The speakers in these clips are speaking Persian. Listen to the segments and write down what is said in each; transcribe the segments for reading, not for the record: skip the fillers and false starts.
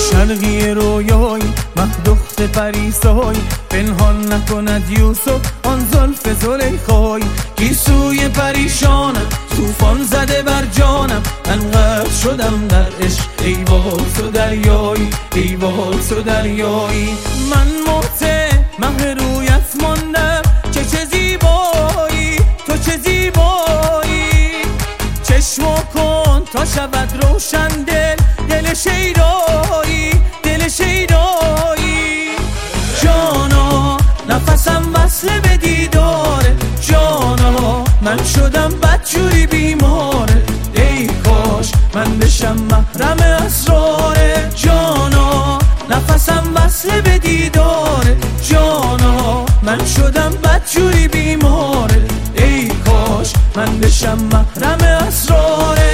شرقی رویایی مهدخت پریسایی پنهان نکند یوسف آن زلف زلیخایی گیسوی پریشانم طوفان زده بر جانم انقدر شدم در عشق ای وای تو دریایی ای وای تو دریایی من محته مه رویت ماندم که چه زیبایی تو چه زیبایی چشمو کن تا شود روشن دل شیدایی دل شیدایی جانا نفسم وصله به دیداره جانا من شدم بدجوری بیماره ای کاش من بشم محرم اسراره جانا نفسم وصله به دیداره جانا من شدم بدجوری بیماره ای کاش من بشم محرم اسراره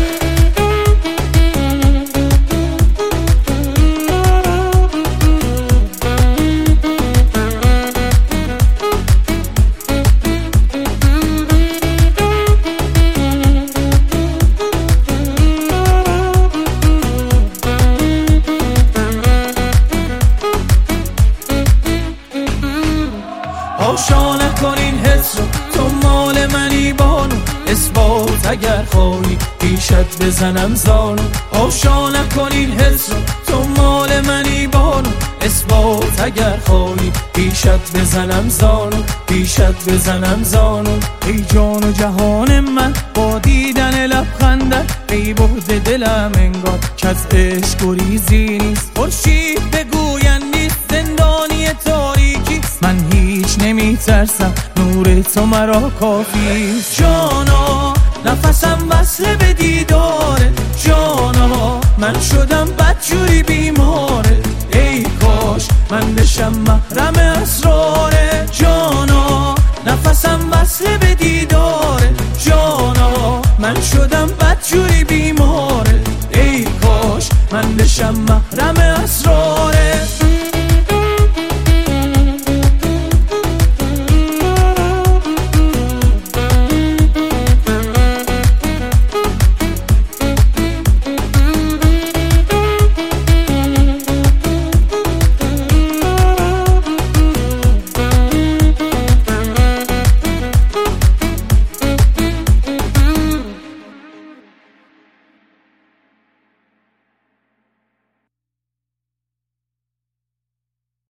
هاشا نکن این حس رو تو مال منی بانو اثبات اگر خواهی پیشت بزنم زانو هاشا نکن این حس رو تو مال منی بانو اثبات اگر خواهی پیشت بزنم زانو پیشت بزنم زانو ای جان و جهان من با دیدن لبخندت ای بعد دلم انگار که از عشق گریزی نیست خورشید بگوین نیست زندانی تاریکی من هیچ نمیترسم نور تو مرا کافی جانا نفسم وصله به دیداره جانا من شدم بدجوری بیماره ای کاش من بشم محرم اسراره جانا نفسم وصله به دیداره جانا من شدم بدجوری بیماره ای کاش من بشم محرم اسراره